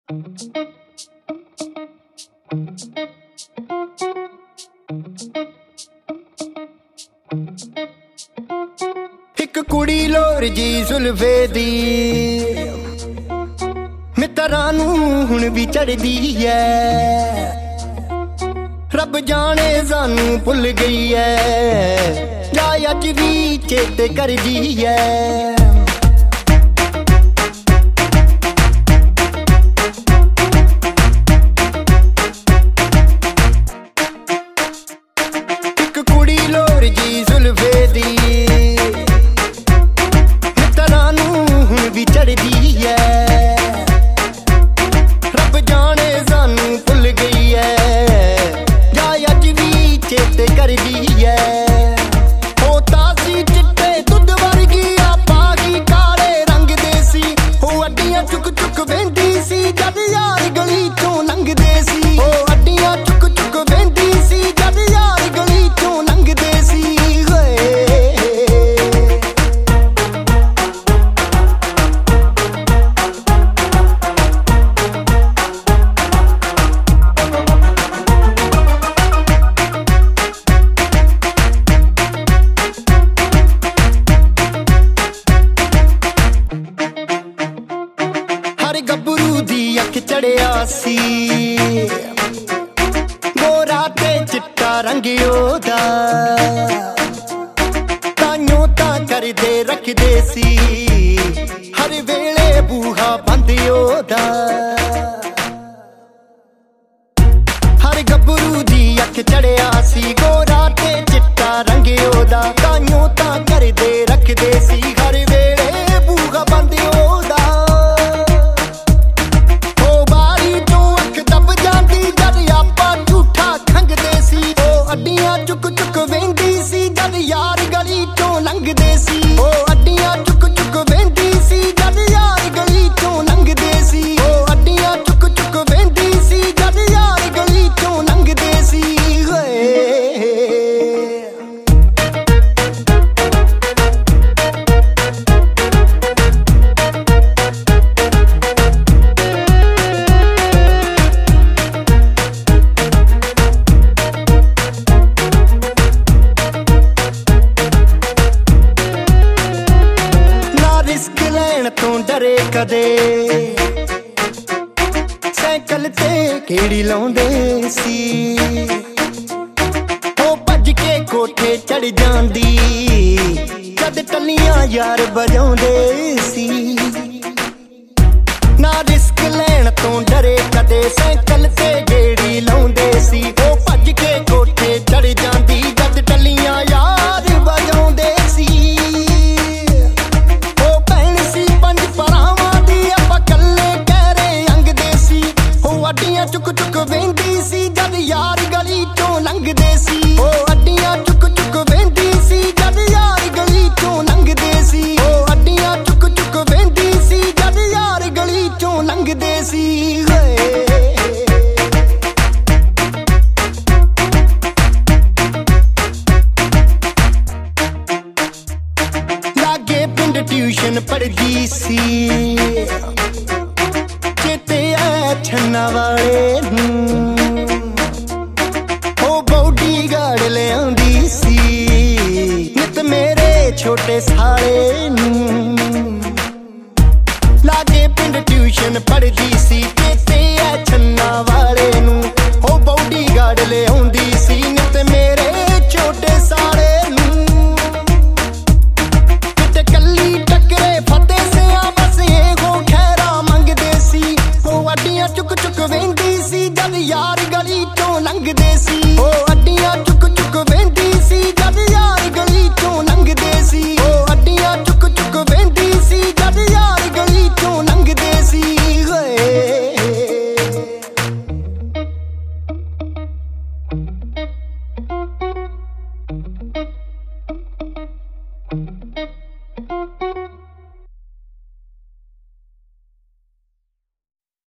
एक कुड़ी लोर जी जुल्फे दी मित्तरां नूं हुण भी चढ़दी है। रब जाने सानू भुल गई है या अज भी चेते करदी है। एक कुड़ी लोर जी जुल्फे दी मित्तरां नूं हुण भी चढ़दी है। रब जाने सानू भुल गई है चेते करदी है। होता सी चिट्टे दुध वर्गी आपां की काले रंग दे सी। हो अड्डियां चुक चुक वेंदी सी जद यार गली चों लंघदे सी। हो अड्डियां चुक चुक वेंदी सी जद यार गली चों लंघदे सी। गबरू दी अख चढ़िया सी गोरा ते चिट्टा रंग ओदा। ताइयों तां करदे रखदे सी हर वेले बूहा बंद ओदा। हर गबरू दी अख चढ़िया सी गोरा ते चिट्टा रंग ओदा। ताइयों तां करदे रखदे सी हर वेले बूहा बंद ओदा। अड्डियां चुक चुक वेंदी सी जद यार गली चों लंघदे सी। ओ अड्डियां चुक चुक वेंदी सी जद यार गली चों लंघदे सी। ओ अड्डियां चुक चुक वेंदी सी जद यार गली चों लंघदे सी। तों डरे कदे साइकिल ते केड़ी लाउंदे सी। ओ भज के कोठे चढ़ जांदी जद टल्लियां यार बजाउंदे सी। ना रिस्क लैण तों डरे कदे साइकिल ते गेड़ी लाउंदे सी। ओ भज के कोठे चढ़ जांदी जद टल्लियां यार बजाउंदे सी। अड्डियां चुक चुक वेंदी सी जद यार गली चों लंघदे सी। ओ अड्डियां चुक चुक वेंदी सी जद यार गली चों लंघदे सी। ओ अड्डियां चुक चुक वेंदी सी जद यार गली चों लंघदे सी। लागे पिंड ट्यूशन पढ़दी सी चेते छन्ना वाले ओ बॉडी गार्ड ले आंदी सी नित मेरे छोटे साले नूं। लागे पिंड ट्यूशन पढ़दी सी